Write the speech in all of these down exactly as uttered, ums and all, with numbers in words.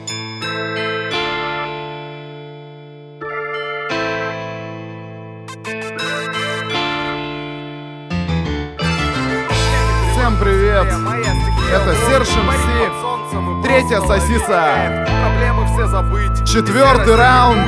Всем привет! Это Серж эм си, третья сосиса, четвертый раунд.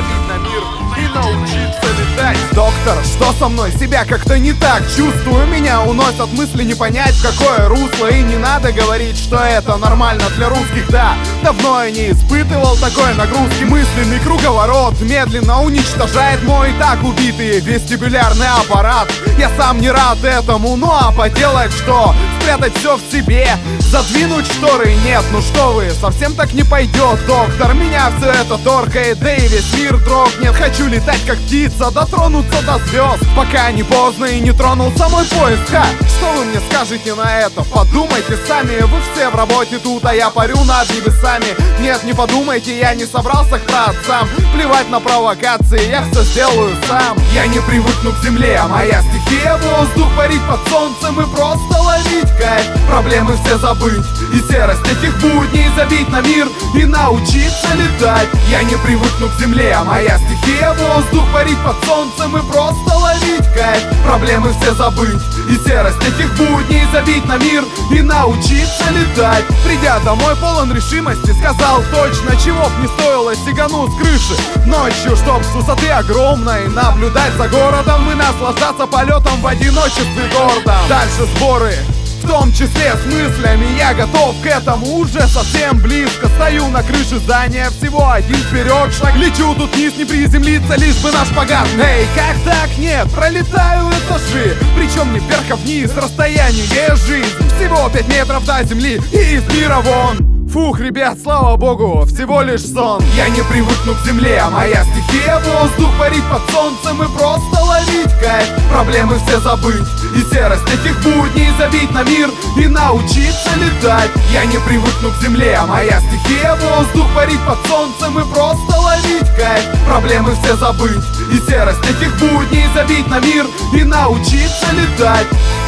Доктор, что со мной? Себя как-то не так чувствую. Меня уносят мысли, не понять в какое русло. И не надо говорить, что это нормально для русских. Да, давно я не испытывал такой нагрузки. Мысленный круговорот медленно уничтожает мой и так убитый вестибулярный аппарат. Я сам не рад этому, ну а поделать что? Спрятать все в себе, задвинуть шторы? Нет, ну что вы, совсем так не пойдет, доктор. Меня все это торкает, да и весь мир дрогнет. Хочу летать как птица, дотронуться до звезд, пока не поздно и не тронулся мой поезд. Ха, что вы мне скажете на это? Подумайте сами, вы все в работе тут, а я парю над небесами. Нет, не подумайте, я не собрался к праотцам. Плевать на провокации, я все сделаю сам. Я не привыкну к земле, а моя стихия воздух. Парить под солнцем и просто ловить кайф. Проблемы все забыть и серость этих будней забить на мир и научиться летать. Я не привыкну к земле, а моя стихия воздух. Парить под солнцем и просто ловить кайф. Проблемы все забыть и серость этих будней забить на мир и научиться летать. Придя домой полон решимости, сказал точно, чего б не стоило, сигану с крыши ночью, чтоб с высоты огромной наблюдать за городом и наслаждаться полетом в одиночестве гордом. Дальше сборы, в том числе с мыслями, я готов к этому уже совсем близко. Стою на крыше здания, всего один вперед шаг. Лечу тут вниз, не приземлиться, лишь бы на шпагат. Эй, как так? Нет, пролетаю этажи, причем не вверх, а вниз, расстояние жизнь. Всего пять метров до земли и из мира вон. Фух, ребят, слава богу, всего лишь сон. Я не привыкну к земле, а моя стихия воздух. Парить под солнцем и просто ловить кайф. Проблемы все забыть и серость этих будней забить на мир и научиться летать. Я не привыкну к земле, а моя стихия воздух. Парить под солнцем и просто ловить кайф. Проблемы все забыть и серость этих будней забить на мир и научиться летать.